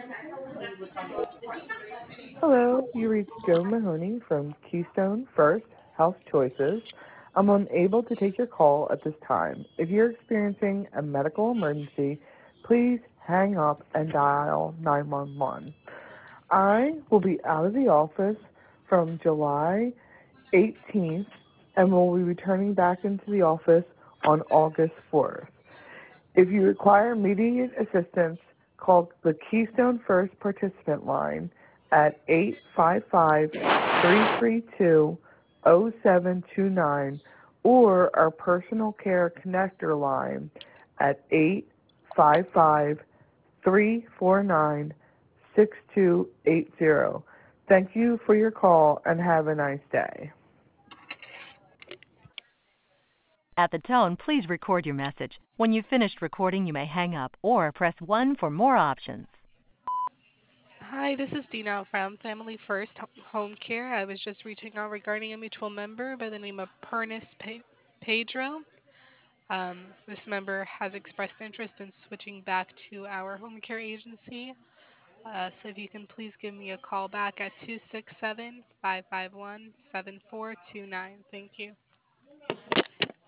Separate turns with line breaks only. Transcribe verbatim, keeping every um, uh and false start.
Hello, you reached Joe Mahoney from Keystone First Health Choices. I'm unable to take your call at this time. If you're experiencing a medical emergency, please hang up and dial nine one one. I will be out of the office from July eighteenth and will be returning back into the office on August fourth. If you require immediate assistance, call the Keystone First Participant Line at eight five five, three three two, zero seven two nine or our Personal Care Connector line at eight five five, three four nine, six two eight zero. Thank you for your call and have a nice day.
At the tone, please record your message. When you've finished recording, you may hang up or press one for more options.
Hi, this is Dina from Family First Home Care. I was just reaching out regarding a mutual member by the name of Pernis Pe- Pedro. Um, this member has expressed interest in switching back to our home care agency. Uh, so if you can please give me a call back at two six seven, five five one, seven four two nine. Thank you.